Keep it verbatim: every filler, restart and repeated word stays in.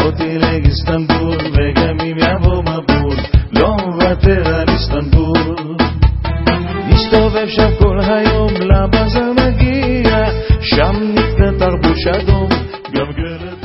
אותי לאיסטנבול, וגם אם יבוא מבול לא מוותר על איסטנבול. נסתובב שם כל היום, לבזר נגיע, שם נקנה תרבוש אדום, גם גלת